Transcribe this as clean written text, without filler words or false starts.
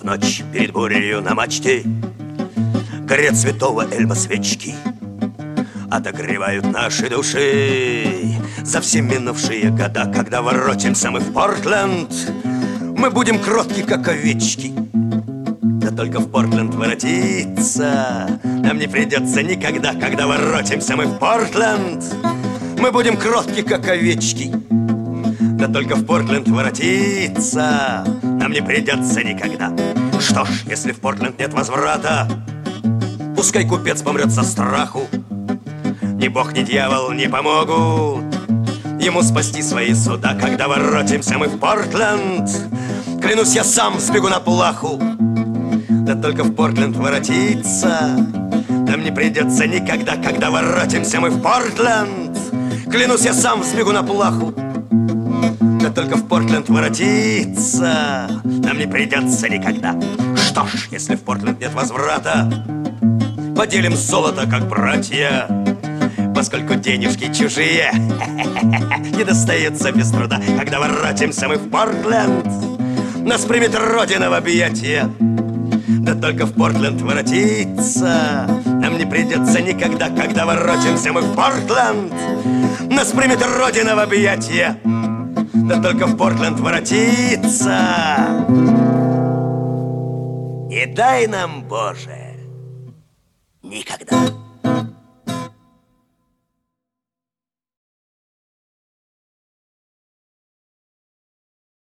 В ночь перед бурею на мачте горят святого Эльма свечки, отогревают наши души за все минувшие года. Когда воротимся мы в Портленд, мы будем кротки, как овечки. Да только в Портленд воротиться нам не придется никогда. Когда воротимся мы в Портленд, мы будем кротки, как овечки. Да только в Портленд воротиться нам не придется никогда. Что ж, если в Портленд нет возврата, пускай купец помрет со страху. Ни бог, ни дьявол не помогут ему спасти свои суда. Когда воротимся мы в Портленд, клянусь, я сам сбегу на плаху. Да только в Портленд воротиться нам не придется никогда. Когда воротимся мы в Портленд, клянусь, я сам сбегу на плаху. Да только в Портленд воротиться нам не придется никогда. Что ж, если в Портленд нет возврата, поделим золото, как братья, поскольку денежки чужие не достаются без труда. Когда воротимся мы в Портленд, нас примет Родина в объятия. Да только в Портленд воротиться нам не придется никогда. Когда воротимся мы в Портленд, нас примет Родина в объятия. Да только в Портленд воротиться не дай нам, Боже, никогда.